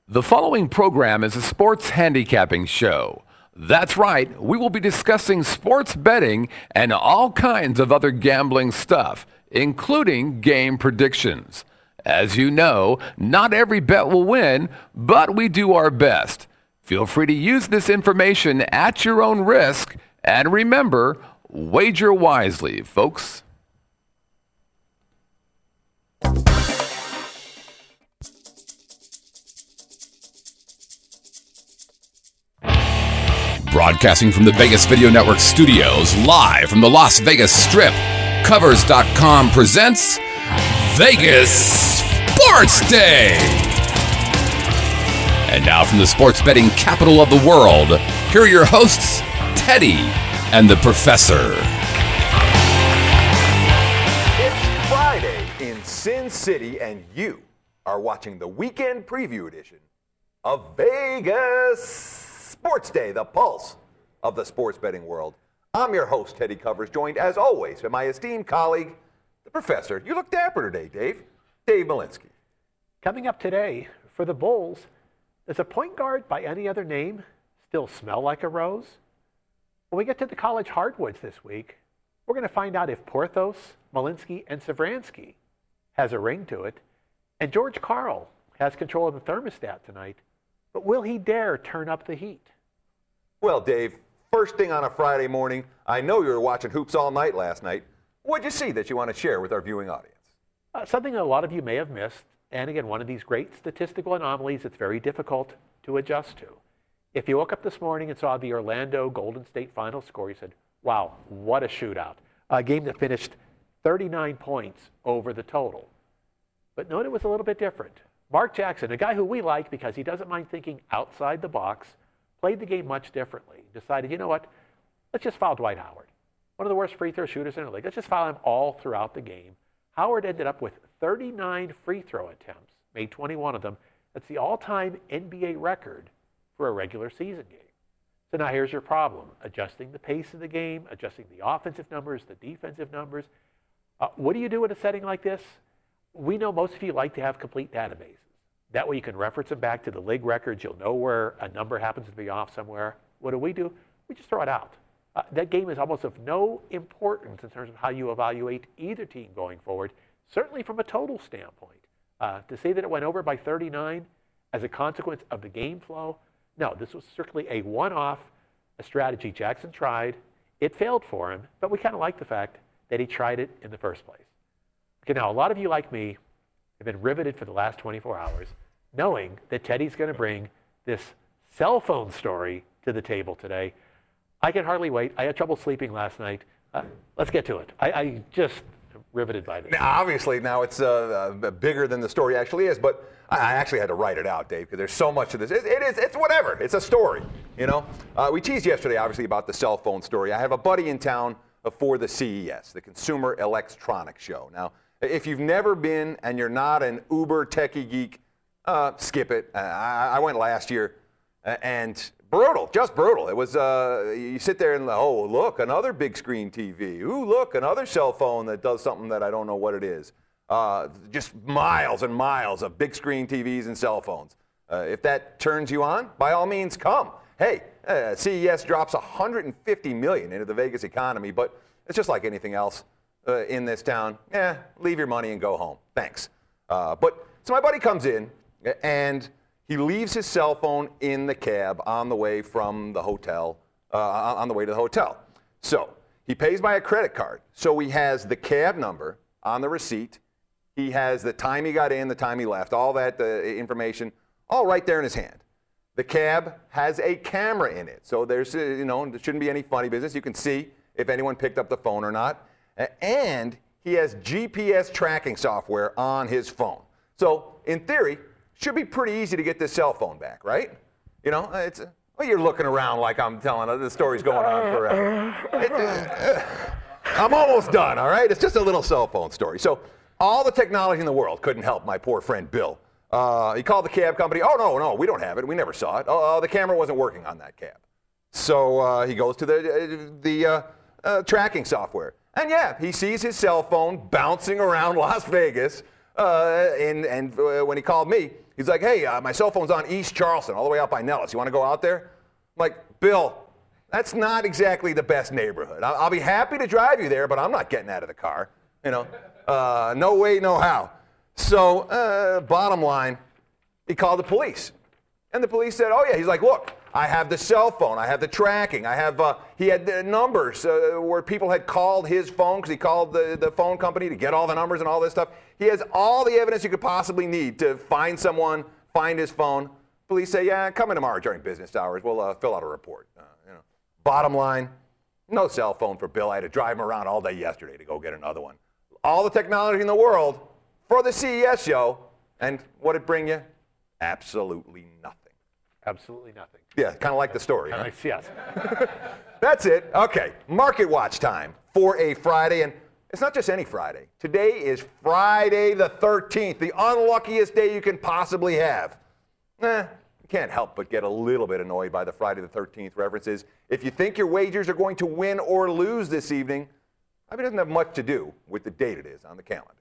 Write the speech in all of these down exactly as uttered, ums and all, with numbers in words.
The following program is a sports handicapping show. That's right, we will be discussing sports betting and all kinds of other gambling stuff, including game predictions. As you know, not every bet will win, but we do our best. Feel free to use this information at your own risk, and remember, wager wisely, folks. Broadcasting from the Vegas Video Network studios, live from the Las Vegas Strip, Covers dot com presents Vegas Sports Day. And now from the sports betting capital of the world, here are your hosts, Teddy and the Professor. It's Friday in Sin City, and you are watching the weekend preview edition of Vegas Sports Day, the pulse of the sports betting world. I'm your host, Teddy Covers, joined as always by my esteemed colleague, the Professor. You look dapper today, Dave. Dave Malinsky. Coming up today, for the Bulls, does a point guard by any other name still smell like a rose? When we get to the college hardwoods this week, we're going to find out if Porthos, Malinsky, and Savransky has a ring to it. And George Karl has control of the thermostat tonight. But will he dare turn up the heat? Well, Dave, first thing on a Friday morning, I know you were watching hoops all night last night. What'd you see that you want to share with our viewing audience? Uh, something that a lot of you may have missed, and again, one of these great statistical anomalies that's very difficult to adjust to. If you woke up this morning and saw the Orlando Golden State final score, you said, wow, what a shootout. A game that finished thirty-nine points over the total. But note it was a little bit different. Mark Jackson, a guy who we like because he doesn't mind thinking outside the box, played the game much differently. Decided, you know what, let's just foul Dwight Howard. One of the worst free throw shooters in the league. Let's just foul him all throughout the game. Howard ended up with thirty-nine free throw attempts, made twenty-one of them. That's the all-time N B A record for a regular season game. So now here's your problem. Adjusting the pace of the game, adjusting the offensive numbers, the defensive numbers. Uh, what do you do in a setting like this? We know most of you like to have complete databases. That way you can reference them back to the league records. You'll know where a number happens to be off somewhere. What do we do? We just throw it out. Uh, that game is almost of no importance in terms of how you evaluate either team going forward, certainly from a total standpoint. Uh, to say that it went over by thirty-nine as a consequence of the game flow, no, this was strictly a one-off, a strategy Jackson tried. It failed for him, but we kind of like the fact that he tried it in the first place. Okay, now a lot of you like me have been riveted for the last twenty-four hours, knowing that Teddy's going to bring this cell phone story to the table today. I can hardly wait. I had trouble sleeping last night. Uh, let's get to it. I, I just am riveted by this. Now, obviously, now it's uh, uh, bigger than the story actually is, but I actually had to write it out, Dave, because there's so much of this. It, it is, it's whatever. It's a story, you know. Uh, we teased yesterday, obviously, about the cell phone story. I have a buddy in town for the C E S, the Consumer Electronics Show. Now, if you've never been and you're not an uber techie geek, uh, skip it. Uh, I, I went last year, uh, and brutal, just brutal. It was, uh, you sit there and, oh, look, another big screen T V. Ooh, look, another cell phone that does something that I don't know what it is. Uh, just miles and miles of big screen T Vs and cell phones. Uh, if that turns you on, by all means, come. Hey, uh, C E S drops one hundred fifty million dollars into the Vegas economy, but it's just like anything else. Uh, in this town, eh, leave your money and go home. Thanks. Uh, but so my buddy comes in, and he leaves his cell phone in the cab on the way from the hotel, uh, on the way to the hotel. So he pays by a credit card. So he has the cab number on the receipt. He has the time he got in, the time he left, all that uh, information, all right there in his hand. The cab has a camera in it. So there's, uh, you know, there shouldn't be any funny business. You can see if anyone picked up the phone or not. And he has G P S tracking software on his phone. So, in theory, should be pretty easy to get this cell phone back, right? You know, it's, well, you're looking around like I'm telling the story's going on forever. It, uh, I'm almost done, all right? It's just a little cell phone story. So, all the technology in the world couldn't help my poor friend Bill. Uh, he called the cab company. Oh, no, no, we don't have it. We never saw it. Oh, uh, the camera wasn't working on that cab. So, uh, he goes to the, uh, the uh, uh, tracking software. And yeah, he sees his cell phone bouncing around Las Vegas, uh, Uh, and and uh, when he called me, he's like, hey, uh, my cell phone's on East Charleston, all the way out by Nellis. You want to go out there? I'm like, Bill, that's not exactly the best neighborhood. I'll, I'll be happy to drive you there, but I'm not getting out of the car. You know, uh, no way, no how. So, uh, bottom line, he called the police. And the police said, oh, yeah. He's like, look, I have the cell phone. I have the tracking. I have, uh, he had the numbers uh, where people had called his phone because he called the, the phone company to get all the numbers and all this stuff. He has all the evidence you could possibly need to find someone, find his phone. Police say, yeah, come in tomorrow during business hours. We'll uh, fill out a report. Uh, you know. Bottom line, no cell phone for Bill. I had to drive him around all day yesterday to go get another one. All the technology in the world for the C E S show. And what did it bring you? Absolutely nothing. Absolutely nothing. Yeah, kind of like the story. Huh? Yes. That's it. Okay, Market Watch time for a Friday. And it's not just any Friday. Today is Friday the thirteenth, the unluckiest day you can possibly have. Eh, you can't help but get a little bit annoyed by the Friday the thirteenth references. If you think your wagers are going to win or lose this evening, I mean, it doesn't have much to do with the date it is on the calendar.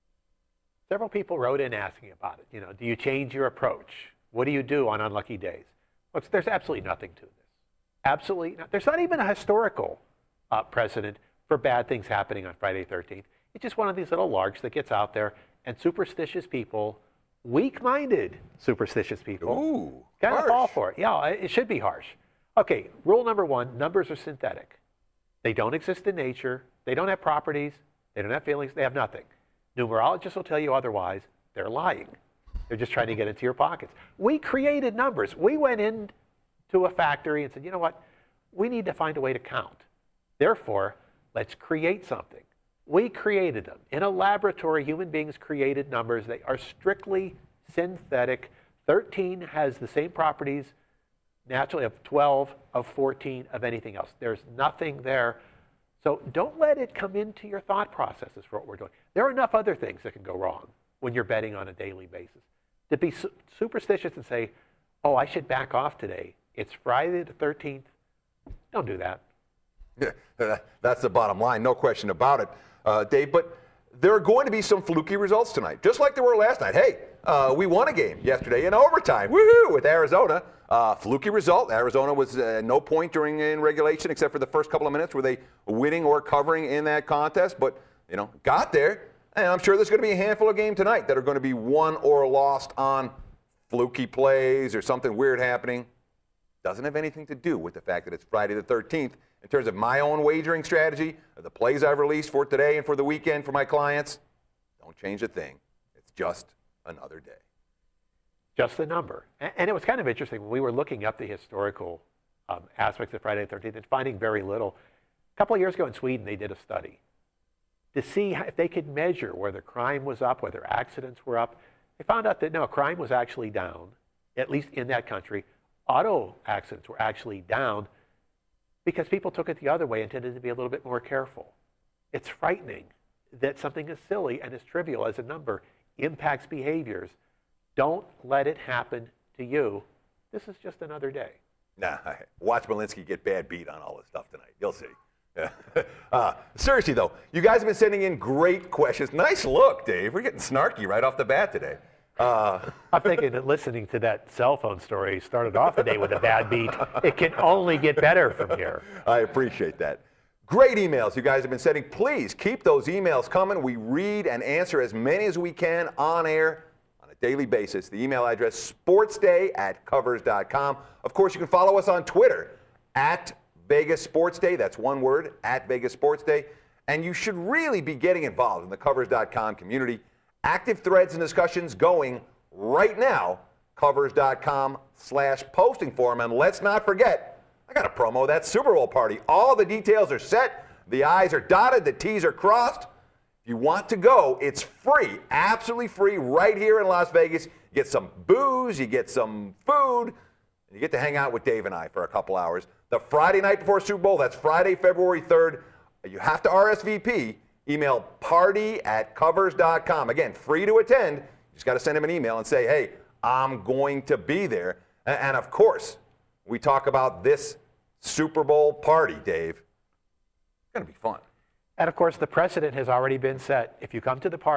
Several people wrote in asking about it. You know, do you change your approach? What do you do on unlucky days? Look, there's absolutely nothing to this. Absolutely not. There's not even a historical uh, precedent for bad things happening on Friday the thirteenth. It's just one of these little larks that gets out there, and superstitious people, weak-minded superstitious people, Ooh, kind of harsh. fall for it. Yeah, it should be harsh. Okay, rule number one, numbers are synthetic. They don't exist in nature. They don't have properties. They don't have feelings. They have nothing. Numerologists will tell you otherwise. They're lying. They're just trying to get into your pockets. We created numbers. We went into a factory and said, you know what? We need to find a way to count. Therefore, let's create something. We created them. In a laboratory, human beings created numbers. They are strictly synthetic. thirteen has the same properties naturally of twelve, of fourteen, of anything else. There's nothing there. So don't let it come into your thought processes for what we're doing. There are enough other things that can go wrong when you're betting on a daily basis. To be su- superstitious and say, oh, I should back off today. It's Friday the thirteenth. Don't do that. Yeah, that's the bottom line, no question about it, uh, Dave. But there are going to be some fluky results tonight, just like there were last night. Hey, uh, we won a game yesterday in overtime, woohoo, with Arizona. Uh, fluky result. Arizona was uh, no point during in regulation except for the first couple of minutes. Were they winning or covering in that contest? But, you know, got there. And I'm sure there's going to be a handful of games tonight that are going to be won or lost on fluky plays or something weird happening. Doesn't have anything to do with the fact that it's Friday the thirteenth. In terms of my own wagering strategy, the plays I've released for today and for the weekend for my clients, don't change a thing. It's just another day. Just the number. And it was kind of interesting when we were looking up the historical um, aspects of Friday the thirteenth and finding very little. A couple of years ago in Sweden, they did a study to see if they could measure whether crime was up, whether accidents were up. They found out that no, crime was actually down, at least in that country. Auto accidents were actually down because people took it the other way and tended to be a little bit more careful. It's frightening that something as silly and as trivial as a number impacts behaviors. Don't let it happen to you. This is just another day. Nah, watch Malinsky get bad beat on all this stuff tonight. You'll see. Yeah. uh, seriously, though, you guys have been sending in great questions. Nice look, Dave. We're getting snarky right off the bat today. Uh, I'm thinking that listening to that cell phone story started off the day with a bad beat. It can only get better from here. I appreciate that. Great emails you guys have been sending. Please keep those emails coming. We read and answer as many as we can on air on a daily basis. The email address, sportsday at covers dot com. Of course, you can follow us on Twitter, at Vegas Sports Day. That's one word, at Vegas Sports Day. And you should really be getting involved in the covers dot com community. Active threads and discussions going right now, covers dot com slash posting forum. And let's not forget, I got to promo that Super Bowl party. All the details are set. The I's are dotted. The T's are crossed. If you want to go, it's free, absolutely free right here in Las Vegas. You get some booze, you get some food, and you get to hang out with Dave and I for a couple hours. The Friday night before Super Bowl, that's Friday, February third. You have to R S V P. Email party at covers dot com. Again, free to attend. You just got to send him an email and say, hey, I'm going to be there. And of course, we talk about this Super Bowl party, Dave. It's going to be fun. And of course, the precedent has already been set. If you come to the party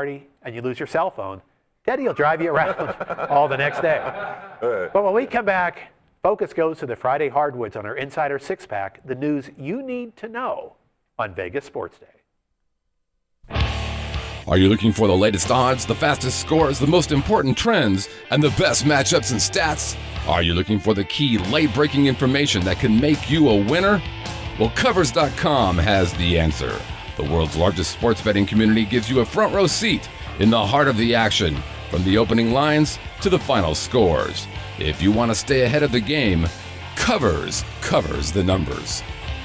and you lose your cell phone, Teddy will drive you around all the next day. But when we come back, focus goes to the Friday hardwoods on our Insider Six-Pack, the news you need to know on Vegas Sports Day. Are you looking for the latest odds, the fastest scores, the most important trends, and the best matchups and stats? Are you looking for the key late-breaking information that can make you a winner? Well, Covers dot com has the answer. The world's largest sports betting community gives you a front row seat in the heart of the action, from the opening lines to the final scores. If you want to stay ahead of the game, Covers covers the numbers.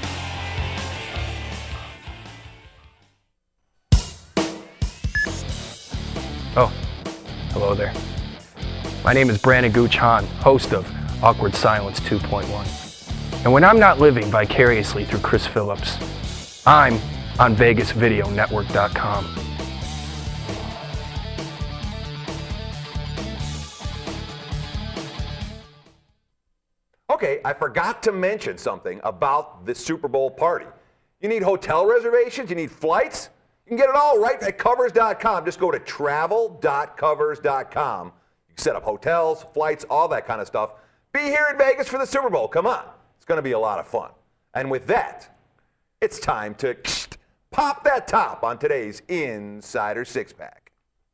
Oh, hello there. My name is Brandon Gooch Hahn, host of Awkward Silence two point one. And when I'm not living vicariously through Chris Phillips, I'm on Vegas Video Network dot com. Okay, I forgot to mention something about the Super Bowl party. You need hotel reservations? You need flights? You can get it all right at Covers dot com. Just go to travel dot covers dot com. You can set up hotels, flights, all that kind of stuff. Be here in Vegas for the Super Bowl. Come on. It's going to be a lot of fun. And with that, it's time to pop that top on today's Insider Six-Pack.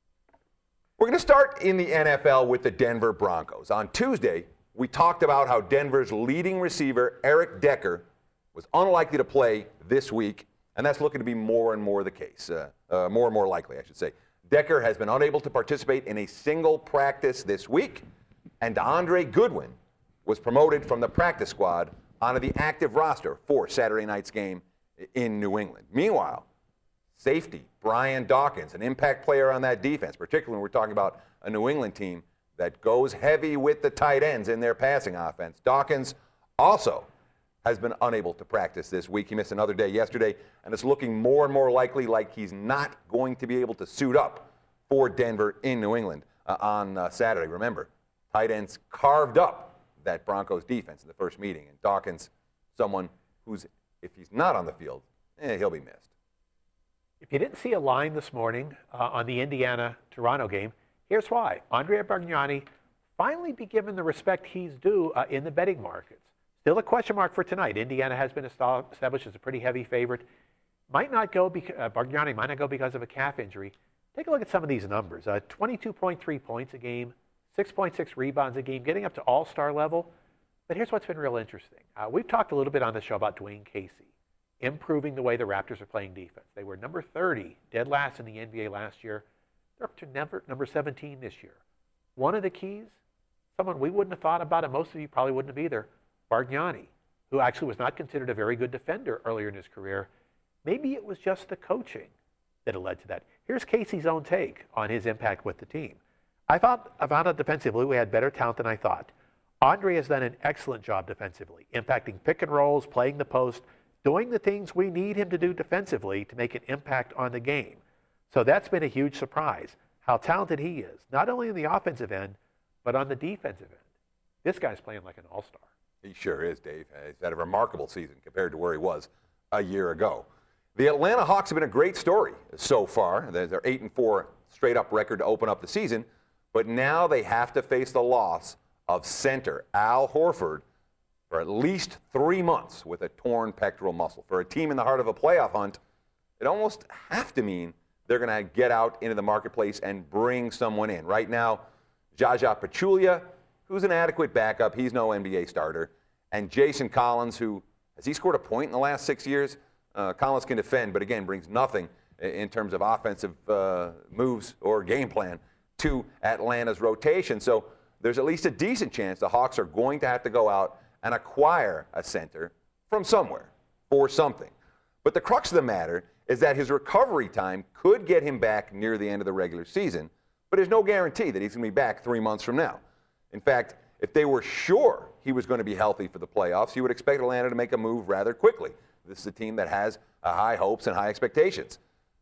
We're going to start in the N F L with the Denver Broncos. On Tuesday, we talked about how Denver's leading receiver, Eric Decker, was unlikely to play this week, and that's looking to be more and more the case, uh, uh, more and more likely, I should say. Decker has been unable to participate in a single practice this week, and DeAndre Goodwin was promoted from the practice squad onto the active roster for Saturday night's game in New England. Meanwhile, safety Brian Dawkins, an impact player on that defense, particularly when we're talking about a New England team that goes heavy with the tight ends in their passing offense. Dawkins also has been unable to practice this week. He missed another day yesterday, and it's looking more and more likely like he's not going to be able to suit up for Denver in New England uh, on uh, Saturday. Remember, tight ends carved up that Broncos defense in the first meeting, and Dawkins, someone who's, if he's not on the field, eh, he'll be missed. If you didn't see a line this morning uh, on the Indiana-Toronto game, here's why. Andrea Bargnani finally be given the respect he's due uh, in the betting markets. Still a question mark for tonight. Indiana has been established as a pretty heavy favorite. Might not go, beca- uh, Bargnani might not go because of a calf injury. Take a look at some of these numbers. Uh, twenty-two point three points a game, six point six rebounds a game, getting up to all-star level. But here's what's been real interesting. Uh, we've talked a little bit on the show about Dwayne Casey, improving the way the Raptors are playing defense. They were number thirty, dead last in the N B A last year. They're up to number, number seventeen this year. One of the keys, someone we wouldn't have thought about, and most of you probably wouldn't have either, Bargnani, who actually was not considered a very good defender earlier in his career. Maybe it was just the coaching that had led to that. Here's Casey's own take on his impact with the team. I thought, I found out defensively we had better talent than I thought. Andre has done an excellent job defensively, impacting pick and rolls, playing the post, doing the things we need him to do defensively to make an impact on the game. So that's been a huge surprise, how talented he is, not only in the offensive end, but on the defensive end. This guy's playing like an all-star. He sure is, Dave. He's had a remarkable season compared to where he was a year ago. The Atlanta Hawks have been a great story so far. They're eight and four straight-up record to open up the season, but now they have to face the loss of center Al Horford for at least three months with a torn pectoral muscle. For a team in the heart of a playoff hunt, it almost have to mean they're going to get out into the marketplace and bring someone in. Right now, Zaza Pachulia, who's an adequate backup. He's no N B A starter. And Jason Collins, who, has he scored a point in the last six years? Uh, Collins can defend, but again, brings nothing in terms of offensive uh, moves or game plan to Atlanta's rotation. So there's at least a decent chance the Hawks are going to have to go out and acquire a center from somewhere for something. But the crux of the matter is that his recovery time could get him back near the end of the regular season, but there's no guarantee that he's going to be back three months from now. In fact, if they were sure he was going to be healthy for the playoffs, you would expect Atlanta to make a move rather quickly. This is a team that has uh, high hopes and high expectations.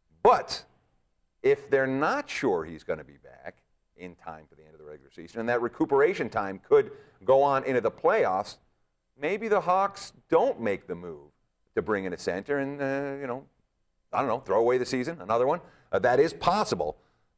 But if they're not sure he's going to be back in time for the end of the regular season, and that recuperation time could go on into the playoffs, maybe the Hawks don't make the move to bring in a center and, uh, you know, I don't know, throw away the season, another one. Uh, that is possible.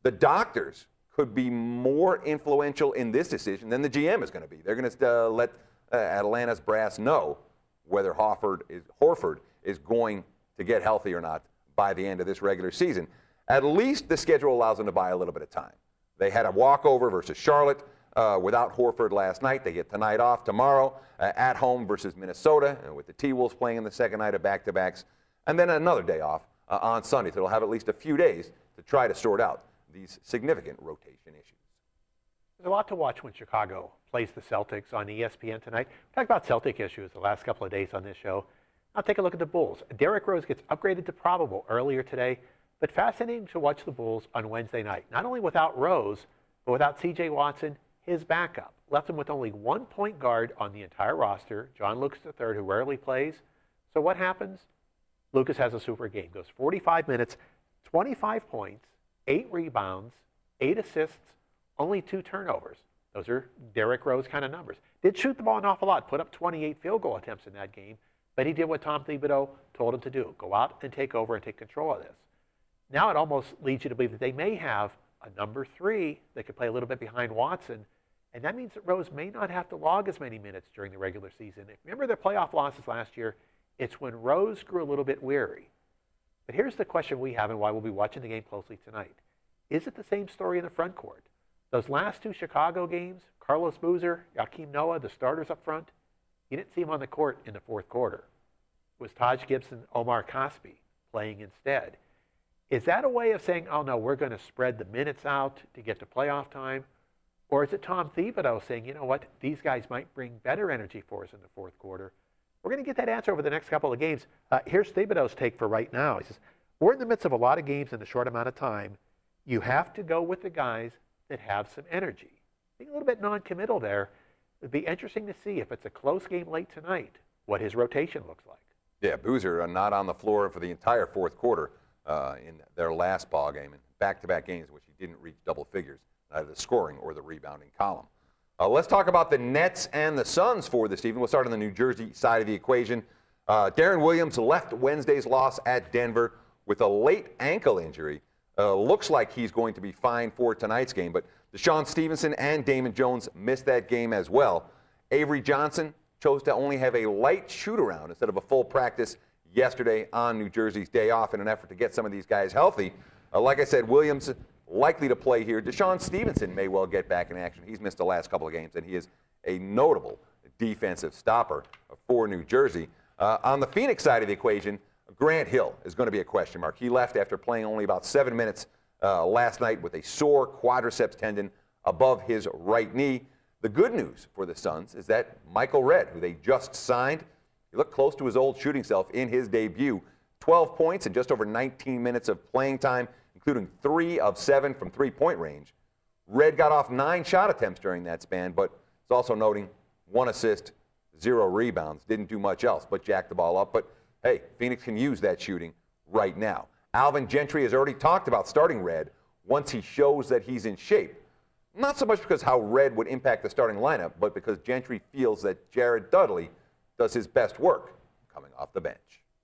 the doctors could be more influential in this decision than the G M is going to be. They're going to uh, let uh, Atlanta's brass know whether Horford is, Horford is going to get healthy or not by the end of this regular season. At least the schedule allows them to buy a little bit of time. They had a walkover versus Charlotte uh, without Horford last night. They get tonight off tomorrow uh, at home versus Minnesota, uh, with the T-Wolves playing in the second night of back-to-backs, and then another day off uh, on Sunday. So they'll have at least a few days to try to sort out these significant rotation issues. There's a lot to watch when Chicago plays the Celtics on E S P N tonight. We talked about Celtic issues the last couple of days on this show. Now take a look at the Bulls. Derrick Rose gets upgraded to probable earlier today, but fascinating to watch the Bulls on Wednesday night. Not only without Rose, but without C J Watson, his backup. Left him with only one point guard on the entire roster, John Lucas the third, who rarely plays. So what happens? Lucas has a super game. Goes forty-five minutes, twenty-five points, eight rebounds, eight assists, only two turnovers. Those are Derrick Rose kind of numbers. Did shoot the ball an awful lot, put up twenty-eight field goal attempts in that game, but he did what Tom Thibodeau told him to do. Go out and take over and take control of this. Now it almost leads you to believe that they may have a number three that could play a little bit behind Watson, and that means that Rose may not have to log as many minutes during the regular season. If you remember their playoff losses last year, it's when Rose grew a little bit weary. But here's the question we have and why we'll be watching the game closely tonight. Is it the same story in the front court? Those last two Chicago games, Carlos Boozer, Joakim Noah, the starters up front, you didn't see them on the court in the fourth quarter. It was Taj Gibson, Omar Caspi playing instead. Is that a way of saying, oh no, we're going to spread the minutes out to get to playoff time? Or is it Tom Thibodeau saying, you know what, these guys might bring better energy for us in the fourth quarter? We're going to get that answer over the next couple of games. Uh, here's Thibodeau's take for right now. He says, we're in the midst of a lot of games in a short amount of time. You have to go with the guys that have some energy. Being a little bit non-committal there, it'd be interesting to see if it's a close game late tonight, what his rotation looks like. Yeah, Boozer not on the floor for the entire fourth quarter uh, in their last ball game, and back-to-back games in which he didn't reach double figures, neither the scoring or the rebounding column. Uh, let's talk about the Nets and the Suns for this evening. We'll start on the New Jersey side of the equation. Uh, Darren Williams left Wednesday's loss at Denver with a late ankle injury. Uh, looks like he's going to be fine for tonight's game, but Deshaun Stevenson and Damon Jones missed that game as well. Avery Johnson chose to only have a light shoot-around instead of a full practice yesterday on New Jersey's day off in an effort to get some of these guys healthy. Uh, like I said, Williams likely to play here. Deshaun Stevenson may well get back in action. He's missed the last couple of games, and he is a notable defensive stopper for New Jersey. Uh, on the Phoenix side of the equation, Grant Hill is going to be a question mark. He left after playing only about seven minutes uh, last night with a sore quadriceps tendon above his right knee. The good news for the Suns is that Michael Redd, who they just signed, he looked close to his old shooting self in his debut. twelve points in just over nineteen minutes of playing time, including three of seven from three-point range. Redd got off nine shot attempts during that span, but it's also noting one assist, zero rebounds. Didn't do much else but jack the ball up. But, hey, Phoenix can use that shooting right now. Alvin Gentry has already talked about starting Redd once he shows that he's in shape. Not so much because how Redd would impact the starting lineup, but because Gentry feels that Jared Dudley does his best work coming off the bench.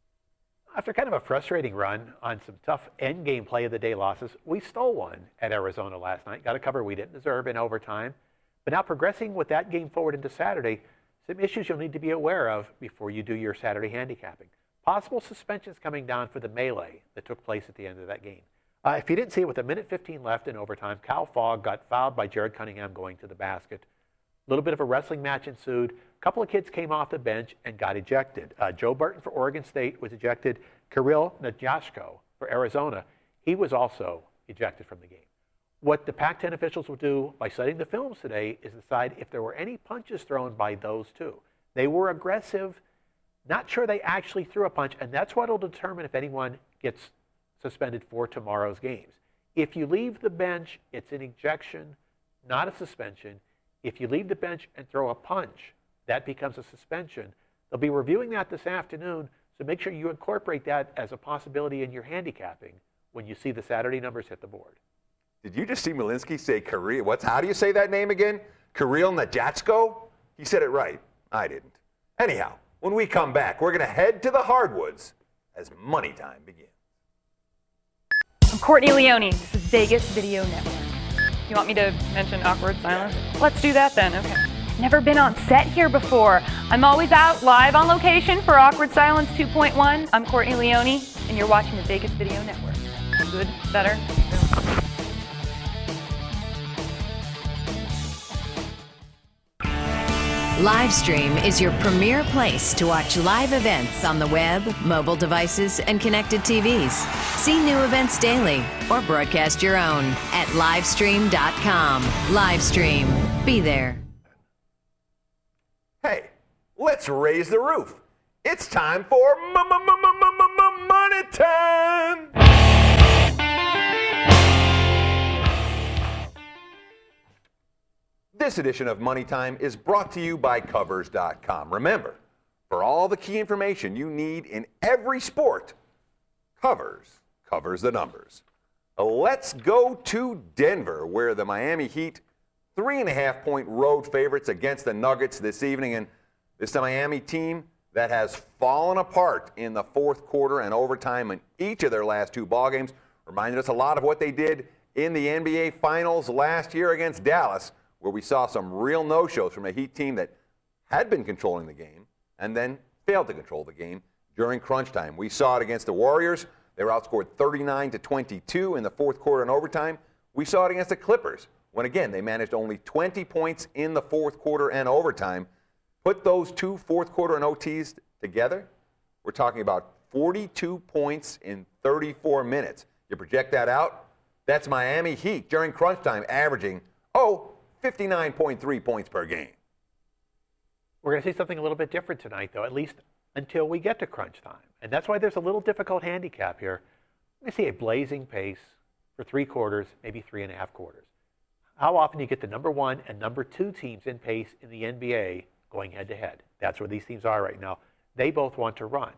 After kind of a frustrating run on some tough end-game play of the day losses, we stole one at Arizona last night. Got a cover we didn't deserve in overtime. But now progressing with that game forward into Saturday, some issues you'll need to be aware of before you do your Saturday handicapping. Possible suspensions coming down for the melee that took place at the end of that game. Uh, if you didn't see it, with a minute fifteen left in overtime, Cal Fogg got fouled by Jared Cunningham going to the basket. A little bit of a wrestling match ensued. A couple of kids came off the bench and got ejected. Uh, Joe Burton for Oregon State was ejected. Kirill Najashko for Arizona, he was also ejected from the game. What the Pac ten officials will do by studying the films today is decide if there were any punches thrown by those two. They were aggressive, not sure they actually threw a punch, and that's what will determine if anyone gets suspended for tomorrow's games. If you leave the bench, it's an ejection, not a suspension. If you leave the bench and throw a punch, that becomes a suspension. They'll be reviewing that this afternoon, so make sure you incorporate that as a possibility in your handicapping when you see the Saturday numbers hit the board. Did you just see Malinsky say Kirill? What's, how do you say that name again? Kirill Najashko? He said it right. I didn't. Anyhow, when we come back, we're going to head to the hardwoods as money time begins. I'm Courtney Leone. This is Vegas Video Network. You want me to mention awkward silence? Let's do that then, okay. Never been on set here before. I'm always out live on location for Awkward Silence two point one. I'm Courtney Leone, and you're watching the Vegas Video Network. Good? Better? Livestream is your premier place to watch live events on the web, mobile devices, and connected T Vs. See new events daily or broadcast your own at livestream dot com. Livestream. Be there. Hey, let's raise the roof. It's time for money time. This edition of Money Time is brought to you by Covers dot com. Remember, for all the key information you need in every sport, Covers covers the numbers. Let's go to Denver, where the Miami Heat, three and a half point road favorites against the Nuggets this evening. And this is a Miami team that has fallen apart in the fourth quarter and overtime in each of their last two ball games. Reminded us a lot of what they did in the N B A Finals last year against Dallas, where we saw some real no-shows from a Heat team that had been controlling the game and then failed to control the game during crunch time. We saw it against the Warriors. They were outscored thirty-nine to twenty-two in the fourth quarter and overtime. We saw it against the Clippers when, again, they managed only twenty points in the fourth quarter and overtime. Put those two fourth quarter and O Ts together, we're talking about forty-two points in thirty-four minutes. You project that out, that's Miami Heat during crunch time averaging, oh, fifty-nine point three points per game. We're going to see something a little bit different tonight, though, at least until we get to crunch time. And that's why there's a little difficult handicap here. We see a blazing pace for three quarters, maybe three and a half quarters. How often do you get the number one and number two teams in pace in the N B A going head-to-head? That's where these teams are right now. They both want to run.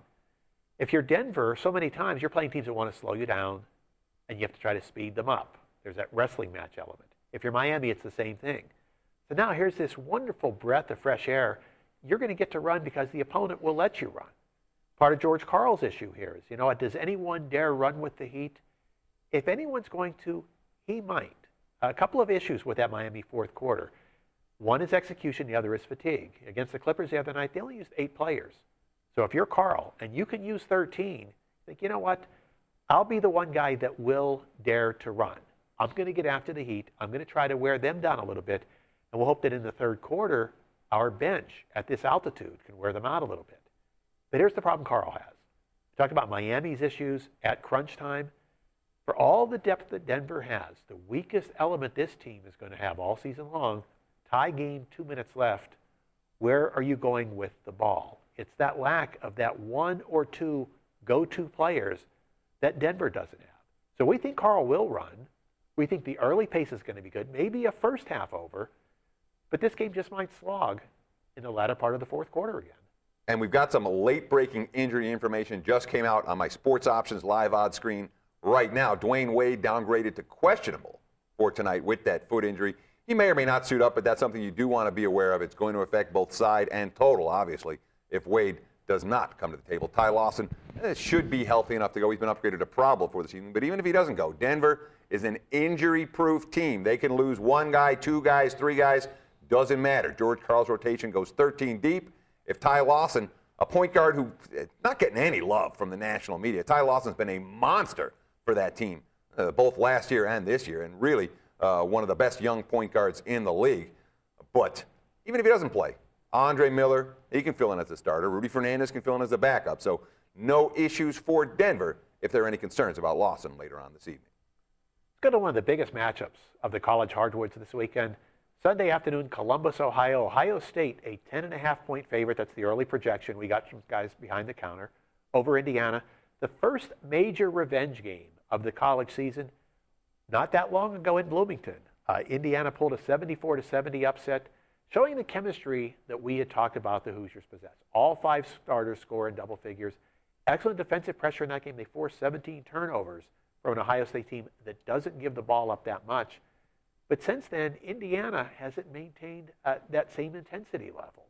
If you're Denver, so many times you're playing teams that want to slow you down, and you have to try to speed them up. There's that wrestling match element. If you're Miami, it's the same thing. So now here's this wonderful breath of fresh air. You're going to get to run because the opponent will let you run. Part of George Karl's issue here is, you know what, does anyone dare run with the Heat? If anyone's going to, he might. A couple of issues with that Miami fourth quarter. One is execution, the other is fatigue. Against the Clippers the other night, they only used eight players. So if you're Karl and you can use thirteen, think, you know what, I'll be the one guy that will dare to run. I'm going to get after the Heat. I'm going to try to wear them down a little bit, and we'll hope that in the third quarter, our bench at this altitude can wear them out a little bit. But here's the problem Karl has. We talked about Miami's issues at crunch time. For all the depth that Denver has, the weakest element this team is going to have all season long, tie game, two minutes left, where are you going with the ball? It's that lack of that one or two go-to players that Denver doesn't have. So we think Karl will run. We think the early pace is going to be good, maybe a first half over, but this game just might slog in the latter part of the fourth quarter again. And we've got some late-breaking injury information just came out on my Sports Options live odds screen right now. Dwayne Wade downgraded to questionable for tonight with that foot injury. He may or may not suit up, but that's something you do want to be aware of. It's going to affect both side and total, obviously, if Wade does not come to the table. Ty Lawson eh, should be healthy enough to go. He's been upgraded to probable for the season. But even if he doesn't go, Denver is an injury-proof team. They can lose one guy, two guys, three guys. Doesn't matter. George Karl's rotation goes thirteen deep. If Ty Lawson, a point guard who not getting any love from the national media, Ty Lawson's been a monster for that team, uh, both last year and this year, and really uh, one of the best young point guards in the league. But even if he doesn't play, Andre Miller, he can fill in as a starter. Rudy Fernandez can fill in as a backup. So no issues for Denver if there are any concerns about Lawson later on this evening. Let's go to one of the biggest matchups of the college hardwoods this weekend. Sunday afternoon, Columbus, Ohio. Ohio State, a ten and a half point favorite. That's the early projection. We got some guys behind the counter. Over Indiana. The first major revenge game of the college season, not that long ago in Bloomington. Uh, Indiana pulled a seventy-four to seventy upset, showing the chemistry that we had talked about the Hoosiers possess. All five starters score in double figures. Excellent defensive pressure in that game. They forced seventeen turnovers from an Ohio State team that doesn't give the ball up that much. But since then, Indiana hasn't maintained uh, that same intensity level.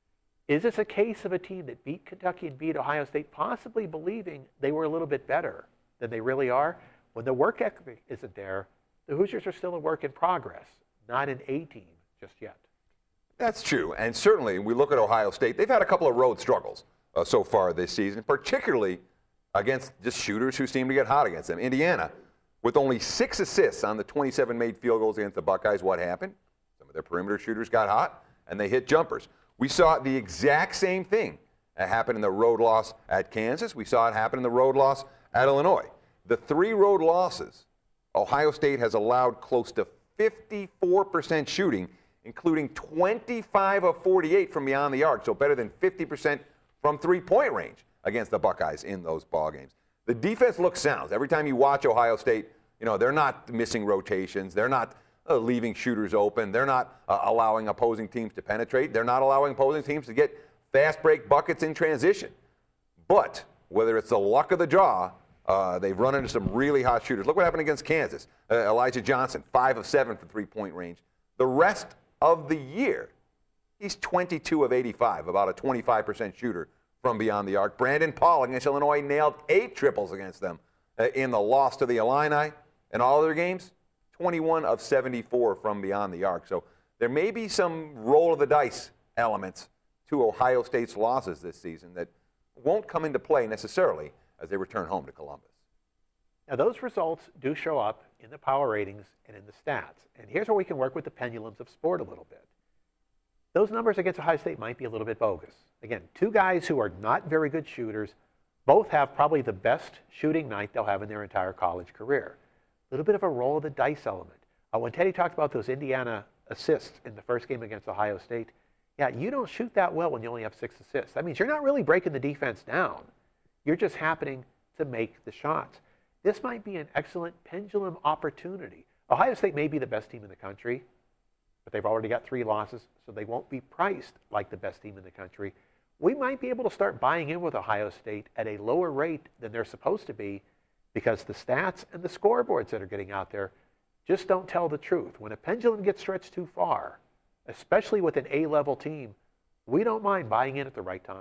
Is this a case of a team that beat Kentucky and beat Ohio State, possibly believing they were a little bit better than they really are? When the work ethic isn't there, the Hoosiers are still a work in progress, not an A team just yet. That's true. And certainly, we look at Ohio State, they've had a couple of road struggles uh, so far this season, particularly against just shooters who seem to get hot against them. Indiana, with only six assists on the twenty-seven made field goals against the Buckeyes, what happened? Some of their perimeter shooters got hot, and they hit jumpers. We saw the exact same thing happen in the road loss at Kansas. We saw it happen in the road loss at Illinois. The three road losses, Ohio State has allowed close to fifty-four percent shooting, including twenty-five of forty-eight from beyond the arc, so better than fifty percent from three-point range against the Buckeyes in those ball games. The defense looks sound. Every time you watch Ohio State, you know, they're not missing rotations. They're not uh, leaving shooters open. They're not uh, allowing opposing teams to penetrate. They're not allowing opposing teams to get fast break buckets in transition. But whether it's the luck of the draw, uh, they've run into some really hot shooters. Look what happened against Kansas. Uh, Elijah Johnson, five of seven from three-point range. The rest of the year, he's twenty-two of eighty-five, about a twenty-five percent shooter from beyond the arc. Brandon Paul against Illinois nailed eight triples against them uh, in the loss to the Illini. In all their games, twenty-one of seventy-four from beyond the arc. So there may be some roll of the dice elements to Ohio State's losses this season that won't come into play necessarily as they return home to Columbus. Now, those results do show up in the power ratings and in the stats. And here's where we can work with the pendulums of sport a little bit. Those numbers against Ohio State might be a little bit bogus. Again, two guys who are not very good shooters, both have probably the best shooting night they'll have in their entire college career. A little bit of a roll of the dice element. Uh, when Teddy talked about those Indiana assists in the first game against Ohio State, yeah, you don't shoot that well when you only have six assists. That means you're not really breaking the defense down. You're just happening to make the shots. This might be an excellent pendulum opportunity. Ohio State may be the best team in the country, but they've already got three losses, so they won't be priced like the best team in the country. We might be able to start buying in with Ohio State at a lower rate than they're supposed to be because the stats and the scoreboards that are getting out there just don't tell the truth. When a pendulum gets stretched too far, especially with an A-level team, we don't mind buying in at the right time.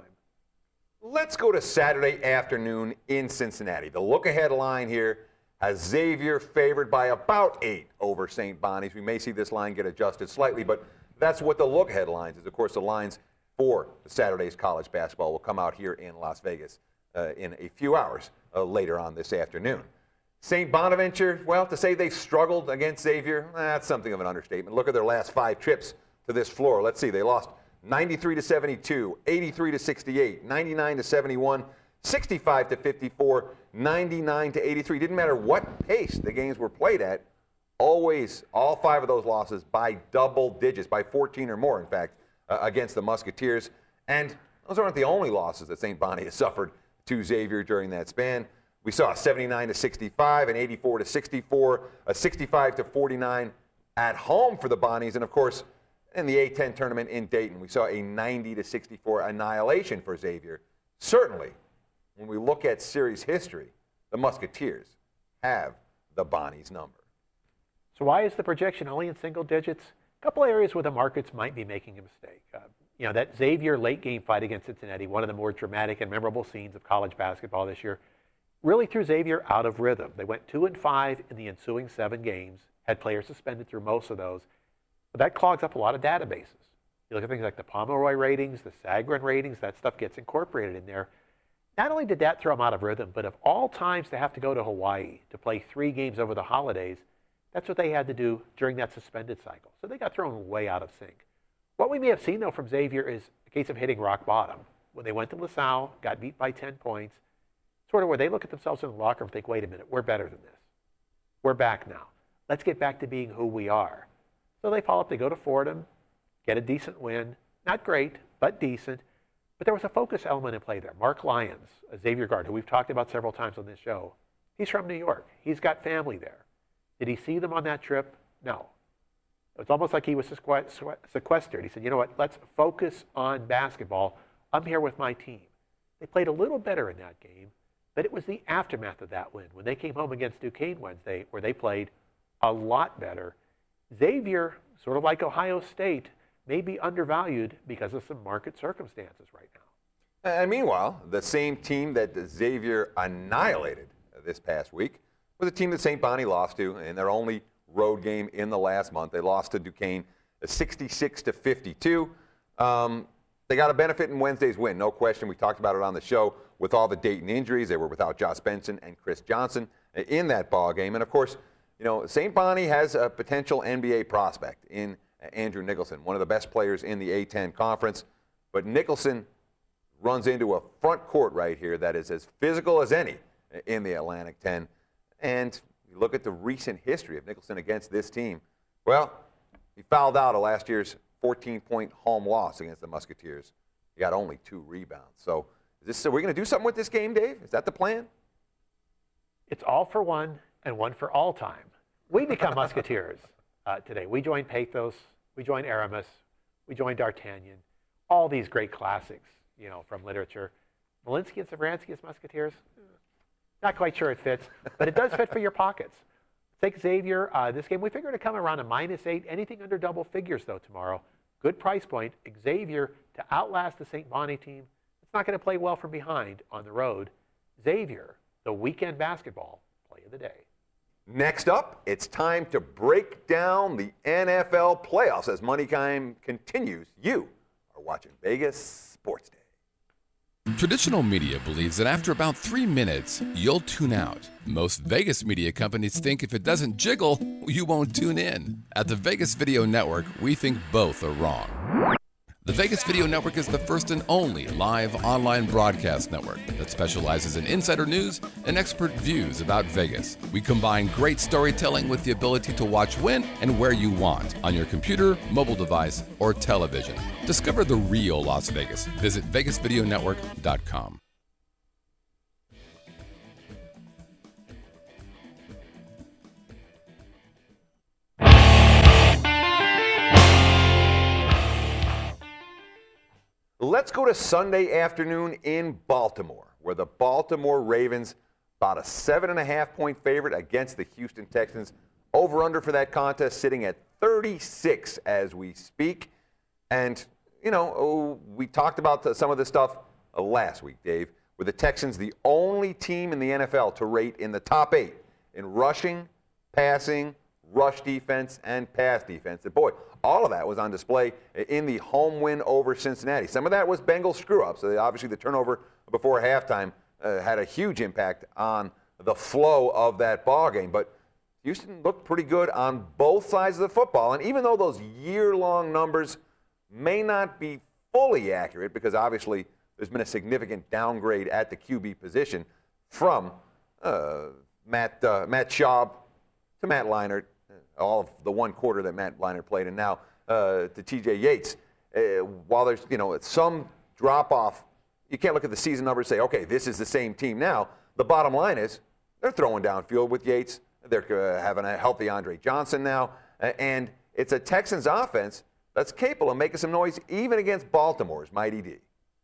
Let's go to Saturday afternoon in Cincinnati. The look-ahead line here has Xavier favored by about eight over Saint Bonnie's. We may see this line get adjusted slightly, but that's what the look-ahead lines is. Of course, the lines for Saturday's college basketball will come out here in Las Vegas uh, in a few hours uh, later on this afternoon. Saint Bonaventure, well, to say they've struggled against Xavier, that's something of an understatement. Look at their last five trips to this floor. Let's see, they lost ninety-three to seventy-two, eighty-three to sixty-eight, ninety-nine to seventy-one, sixty-five to fifty-four, ninety-nine to eighty-three. Didn't matter what pace the games were played at, always, all five of those losses by double digits, by fourteen or more, in fact, uh, against the Musketeers. And those aren't the only losses that Saint Bonnie has suffered to Xavier during that span. We saw a seventy-nine to sixty-five, an eighty-four to sixty-four, a sixty-five to forty-nine at home for the Bonnies, and of course, in the A ten tournament in Dayton, we saw a ninety to sixty-four annihilation for Xavier. Certainly, when we look at series history, the Musketeers have the Bonnies number. So why is the projection only in single digits? A couple areas where the markets might be making a mistake. Uh, you know, that Xavier late game fight against Cincinnati, one of the more dramatic and memorable scenes of college basketball this year, really threw Xavier out of rhythm. They went two and five in the ensuing seven games, had players suspended through most of those. But that clogs up a lot of databases. You look at things like the Pomeroy ratings, the Sagarin ratings, that stuff gets incorporated in there. Not only did that throw them out of rhythm, but of all times to have to go to Hawaii to play three games over the holidays, that's what they had to do during that suspended cycle. So they got thrown way out of sync. What we may have seen, though, from Xavier is a case of hitting rock bottom. When they went to LaSalle, got beat by ten points, sort of where they look at themselves in the locker room and think, wait a minute, we're better than this. We're back now. Let's get back to being who we are. So they follow up, they go to Fordham, get a decent win. Not great, but decent. But there was a focus element in play there. Mark Lyons, a Xavier guard, who we've talked about several times on this show, he's from New York. He's got family there. Did he see them on that trip? No. It's almost like he was sequestered. He said, you know what, let's focus on basketball. I'm here with my team. They played a little better in that game, but it was the aftermath of that win, when they came home against Duquesne Wednesday, where they played a lot better. Xavier, sort of like Ohio State, may be undervalued because of some market circumstances right now. And meanwhile, the same team that Xavier annihilated this past week was a team that Saint Bonnie lost to in their only road game in the last month. They lost to Duquesne sixty-six to fifty-two. Um, they got a benefit in Wednesday's win, no question. We talked about it on the show with all the Dayton injuries. They were without Josh Benson and Chris Johnson in that ball game. And, of course, you know, Saint Bonnie has a potential N B A prospect in Andrew Nicholson, one of the best players in the A ten conference. But Nicholson runs into a front court right here that is as physical as any in the Atlantic ten. And you look at the recent history of Nicholson against this team. Well, he fouled out of last year's fourteen-point home loss against the Musketeers. He got only two rebounds. So, is this, are we going to do something with this game, Dave? Is that the plan? It's all for one and one for all time. We become Musketeers uh, today. We join Pathos. We join Aramis. We join D'Artagnan. All these great classics, you know, from literature. Malinsky and Savransky as Musketeers? Not quite sure it fits, but it does fit for your pockets. Take Xavier. Uh, this game, we figure to come around a minus eight. Anything under double figures, though, tomorrow. Good price point. Xavier to outlast the Saint Bonnie team. It's not going to play well from behind on the road. Xavier, the weekend basketball play of the day. Next up, it's time to break down the N F L playoffs as Money Time continues. You are watching Vegas Sports Day. Traditional media believes that after about three minutes, you'll tune out. Most Vegas media companies think if it doesn't jiggle, you won't tune in. At the Vegas Video Network, we think both are wrong. The Vegas Video Network is the first and only live online broadcast network that specializes in insider news and expert views about Vegas. We combine great storytelling with the ability to watch when and where you want on your computer, mobile device, or television. Discover the real Las Vegas. Visit vegas video network dot com. Let's go to Sunday afternoon in Baltimore, where the Baltimore Ravens, about a seven and a half point favorite against the Houston Texans. Over-under for that contest sitting at thirty-six as we speak. And, you know, we talked about the, some of this stuff uh, last week, Dave, with the Texans the only team in the N F L to rate in the top eight in rushing, passing, rush defense, and pass defense. And boy, all of that was on display in the home win over Cincinnati. Some of that was Bengals screw-ups. So obviously, the turnover before halftime uh, had a huge impact on the flow of that ball game. But Houston looked pretty good on both sides of the football. And even though those year-long numbers may not be fully accurate, because obviously there's been a significant downgrade at the Q B position from uh, Matt uh, Matt Schaub to Matt Leinart, all of the one quarter that Matt Leinart played, and now uh, to T J Yates. Uh, while there's, you know, some drop-off, you can't look at the season numbers and say, okay, this is the same team now. The bottom line is they're throwing downfield with Yates. They're uh, having a healthy Andre Johnson now. Uh, and it's a Texans offense that's capable of making some noise even against Baltimore's mighty D.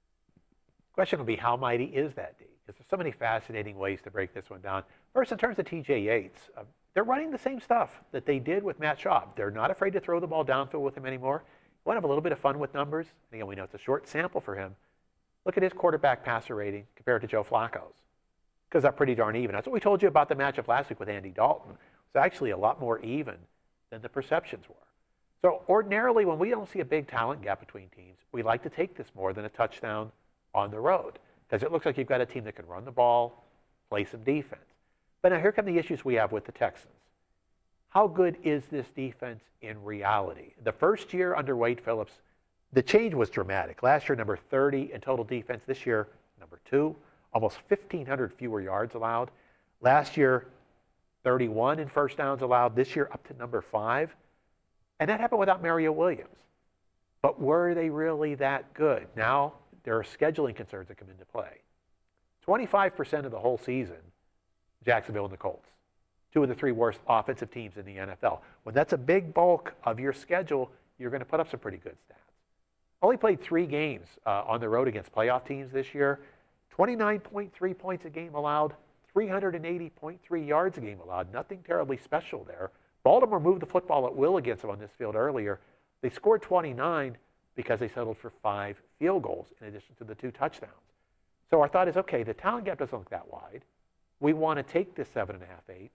The question will be, how mighty is that D? Because there's so many fascinating ways to break this one down. First, in terms of T J Yates, uh, they're running the same stuff that they did with Matt Schaub. They're not afraid to throw the ball downfield with him anymore. You want to have a little bit of fun with numbers? And again, we know it's a short sample for him. Look at his quarterback passer rating compared to Joe Flacco's, because they're pretty darn even. That's what we told you about the matchup last week with Andy Dalton. It's actually a lot more even than the perceptions were. So ordinarily, when we don't see a big talent gap between teams, we like to take this more than a touchdown on the road, because it looks like you've got a team that can run the ball, play some defense. But now here come the issues we have with the Texans. How good is this defense in reality? The first year under Wade Phillips, the change was dramatic. Last year, number thirty in total defense. This year, number two, almost fifteen hundred fewer yards allowed. Last year, thirty-one in first downs allowed. This year, up to number five. And that happened without Mario Williams. But were they really that good? Now, there are scheduling concerns that come into play. twenty-five percent of the whole season, Jacksonville and the Colts, two of the three worst offensive teams in the N F L. When that's a big bulk of your schedule, you're going to put up some pretty good stats. Only played three games uh, on the road against playoff teams this year. twenty-nine point three points a game allowed, three hundred eighty point three yards a game allowed. Nothing terribly special there. Baltimore moved the football at will against them on this field earlier. They scored twenty-nine because they settled for five field goals in addition to the two touchdowns. So our thought is, okay, the talent gap doesn't look that wide. We want to take this seven and a half, eight.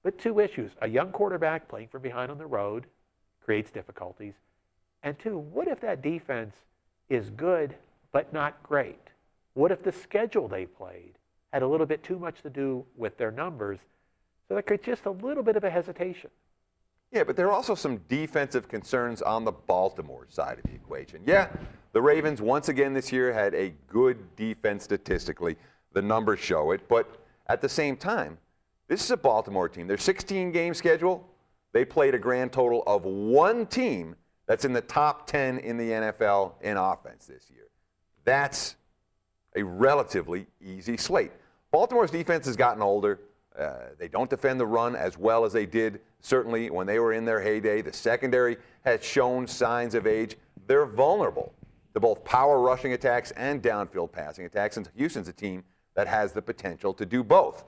But two issues. A young quarterback playing from behind on the road creates difficulties. And two, what if that defense is good but not great? What if the schedule they played had a little bit too much to do with their numbers? So that creates just a little bit of a hesitation. Yeah, but there are also some defensive concerns on the Baltimore side of the equation. Yeah, the Ravens once again this year had a good defense statistically. The numbers show it. But at the same time, this is a Baltimore team. Their sixteen-game schedule, they played a grand total of one team that's in the top ten in the N F L in offense this year. That's a relatively easy slate. Baltimore's defense has gotten older. Uh, they don't defend the run as well as they did, certainly, when they were in their heyday. The secondary has shown signs of age. They're vulnerable to both power rushing attacks and downfield passing attacks, and Houston's a team that has the potential to do both.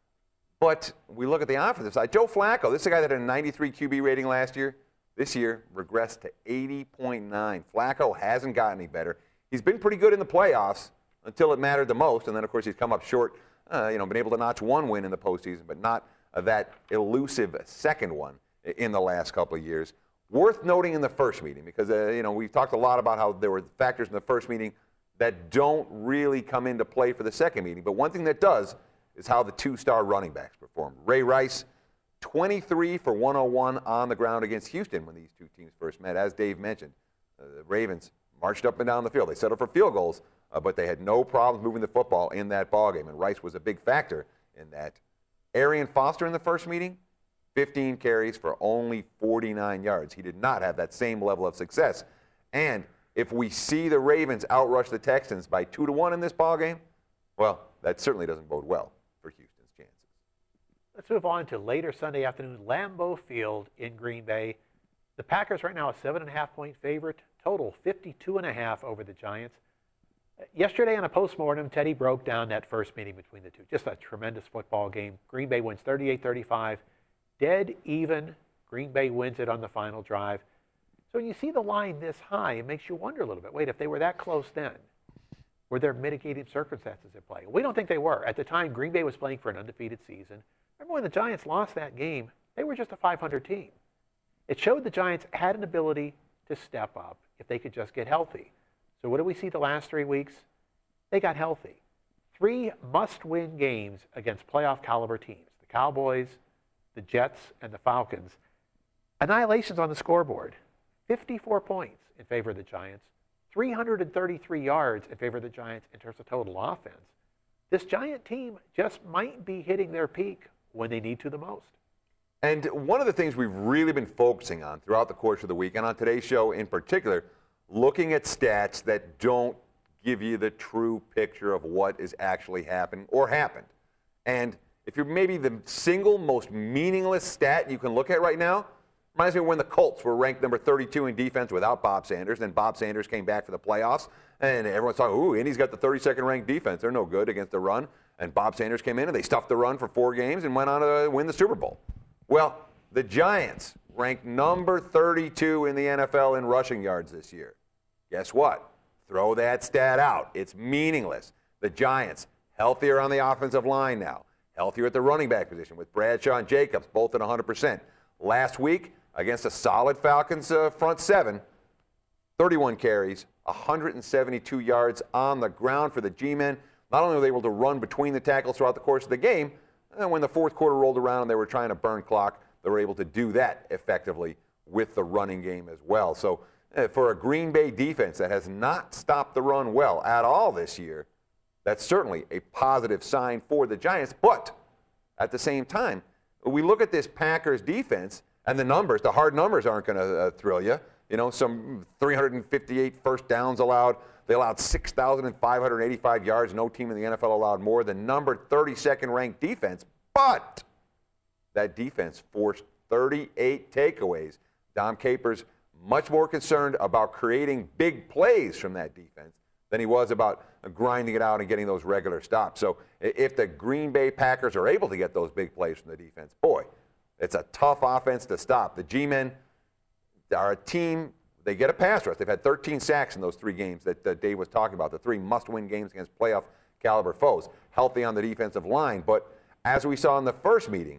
But we look at the offensive side. Joe Flacco, this is a guy that had a ninety-three Q B rating last year. This year, regressed to eighty point nine. Flacco hasn't gotten any better. He's been pretty good in the playoffs until it mattered the most, and then, of course, he's come up short, uh, you know, been able to notch one win in the postseason, but not uh, that elusive second one in the last couple of years. Worth noting in the first meeting, because, uh, you know, we've talked a lot about how there were factors in the first meeting that don't really come into play for the second meeting, but one thing that does is how the two-star running backs performed. Ray Rice, twenty-three for one oh one on the ground against Houston when these two teams first met. As Dave mentioned, uh, the Ravens marched up and down the field. They settled for field goals, uh, but they had no problems moving the football in that ballgame, and Rice was a big factor in that. Arian Foster in the first meeting, fifteen carries for only forty-nine yards. He did not have that same level of success. And if we see the Ravens outrush the Texans by two to one in this ballgame, well, that certainly doesn't bode well for Houston's chances. Let's move on to later Sunday afternoon, Lambeau Field in Green Bay. The Packers right now a seven and a half point favorite, total fifty-two and a half over the Giants. Yesterday on a postmortem, Teddy broke down that first meeting between the two. Just a tremendous football game. Green Bay wins thirty-eight thirty-five. Dead even. Green Bay wins it on the final drive. So when you see the line this high, it makes you wonder a little bit. Wait, if they were that close then, were there mitigating circumstances at play? We don't think they were. At the time, Green Bay was playing for an undefeated season. Remember when the Giants lost that game, they were just a five hundred team. It showed the Giants had an ability to step up if they could just get healthy. So what do we see the last three weeks? They got healthy. Three must-win games against playoff caliber teams, the Cowboys, the Jets, and the Falcons. Annihilations on the scoreboard, fifty-four points in favor of the Giants, three hundred thirty-three yards in favor of the Giants in terms of total offense. This Giant team just might be hitting their peak when they need to the most. And one of the things we've really been focusing on throughout the course of the week, and on today's show in particular, looking at stats that don't give you the true picture of what is actually happening or happened. And if you're maybe the single most meaningless stat you can look at right now, reminds me of when the Colts were ranked number thirty-two in defense without Bob Sanders. Then Bob Sanders came back for the playoffs, and everyone's talking, ooh, Indy's got the thirty-second ranked defense. They're no good against the run. And Bob Sanders came in, and they stuffed the run for four games and went on to win the Super Bowl. Well, the Giants ranked number thirty-two in the N F L in rushing yards this year. Guess what? Throw that stat out. It's meaningless. The Giants, healthier on the offensive line now, healthier at the running back position with Bradshaw and Jacobs, both at one hundred percent. Last week, against a solid Falcons uh, front seven, thirty-one carries, one hundred seventy-two yards on the ground for the G-men. Not only were they able to run between the tackles throughout the course of the game, and when the fourth quarter rolled around and they were trying to burn clock, they were able to do that effectively with the running game as well. So uh, for a Green Bay defense that has not stopped the run well at all this year, that's certainly a positive sign for the Giants. But at the same time, we look at this Packers defense, and the numbers, the hard numbers aren't going to uh, thrill you. You know, some three hundred fifty-eight first downs allowed. They allowed six thousand five hundred eighty-five yards. No team in the N F L allowed more than number thirty-second ranked defense. But that defense forced thirty-eight takeaways. Dom Capers much more concerned about creating big plays from that defense than he was about grinding it out and getting those regular stops. So if the Green Bay Packers are able to get those big plays from the defense, boy, it's a tough offense to stop. The G-men are a team, they get a pass rush. They've had thirteen sacks in those three games that, that Dave was talking about, the three must-win games against playoff caliber foes. Healthy on the defensive line, but as we saw in the first meeting,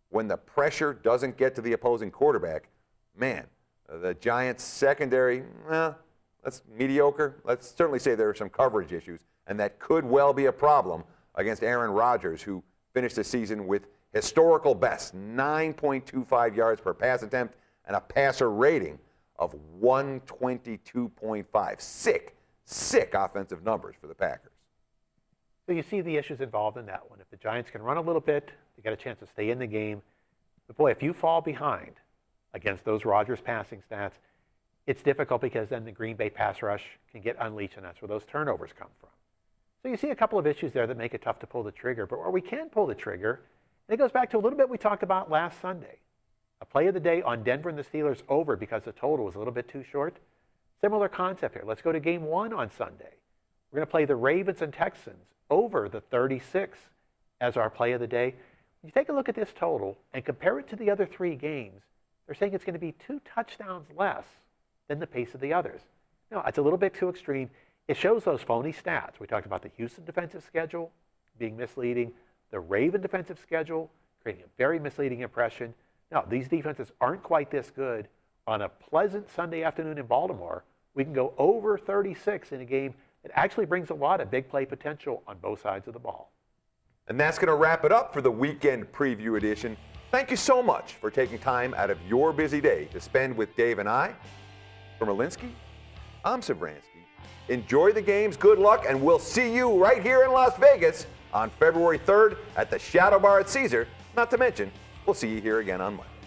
when the pressure doesn't get to the opposing quarterback, man, the Giants' secondary, well, that's mediocre. Let's certainly say there are some coverage issues, and that could well be a problem against Aaron Rodgers, who finished the season with historical best, nine point two five yards per pass attempt and a passer rating of one twenty-two point five. Sick, sick offensive numbers for the Packers. So you see the issues involved in that one. If the Giants can run a little bit, they get a chance to stay in the game. But boy, if you fall behind against those Rodgers passing stats, it's difficult because then the Green Bay pass rush can get unleashed, and that's where those turnovers come from. So you see a couple of issues there that make it tough to pull the trigger. But where we can pull the trigger, and it goes back to a little bit we talked about last Sunday. A play of the day on Denver and the Steelers over because the total was a little bit too short. Similar concept here. Let's go to game one on Sunday. We're going to play the Ravens and Texans over the thirty-six as our play of the day. When you take a look at this total and compare it to the other three games, they're saying it's going to be two touchdowns less than the pace of the others. No, it's a little bit too extreme. It shows those phony stats. We talked about the Houston defensive schedule being misleading, the Raven defensive schedule creating a very misleading impression. Now, these defenses aren't quite this good. On a pleasant Sunday afternoon in Baltimore, we can go over thirty-six in a game that actually brings a lot of big play potential on both sides of the ball. And that's going to wrap it up for the Weekend Preview Edition. Thank you so much for taking time out of your busy day to spend with Dave and I. From Alinsky, I'm Savransky. Enjoy the games, good luck, and we'll see you right here in Las Vegas on February third at the Shadow Bar at Caesar. Not to mention, we'll see you here again on Monday.